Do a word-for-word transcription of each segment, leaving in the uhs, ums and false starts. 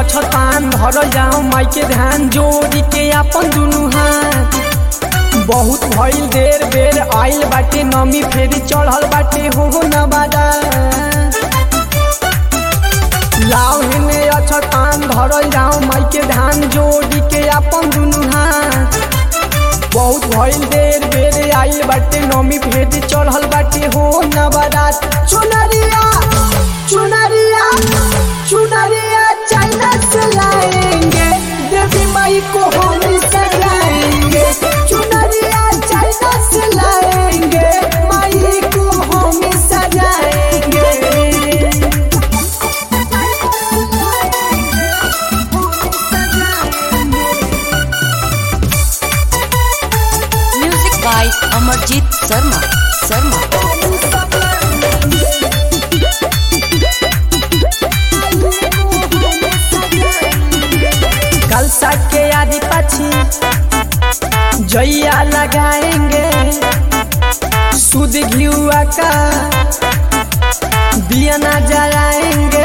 अछतान धर जाओ माई के ध्यान जोड़ी के अपन दुनू हाथ। बहुत भइल देर बेर आइल बाटे नमी फेरी चढ़ल बाटे हो नवादा। लाओ हेने अछतान धर जाओ माई के ध्यान जोड़ी के अपन दुनू हाथ। बहुत भइल देर बेर आइल बाटे नमी फेरी चढ़ल बाटे हो नवादा। चुनरिया चुनरिया चुनरिया चाइना से लाएंगे देवी माई को हम सजाएंगे। चुनरिया चाइना से लाएंगे माई को हम सजाएंगे। म्यूजिक बाय अमरजीत शर्मा शर्मा कलसा के आदि पाछी जैया लगाएंगे। सुध घिउआ का दिया ना जलाएंगे।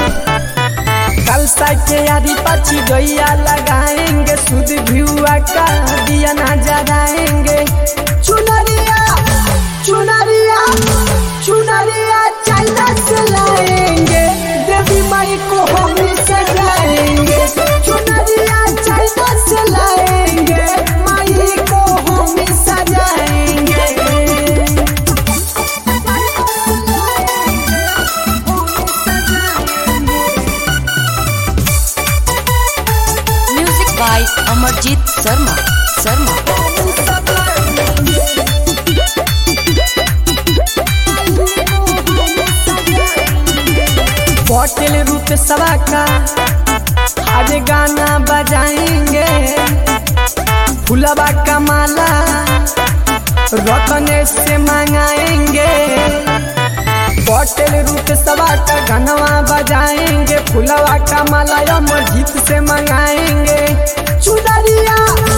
कलसा के आदि पाछी जैया लगाएंगे। सुध घिउआ का दिया ना जलाएंगे। चुनरिया चुनरिया चुनरिया चाइना से लाएंगे देवी माई को हम सजाएंगे। चुनरिया चाइना से लाएंगे माई को हम सजाएंगे। म्यूजिक बाय अमरजीत शर्मा शर्मा पटेल रूप सभा का आज गाना बजाएंगे। फुलवा का माला रतने से मंगाएंगे। पटेल रूप सभा का गाना बजाएंगे। फुलवा का माला अमरजीत से मंगाएंगे। चुनरिया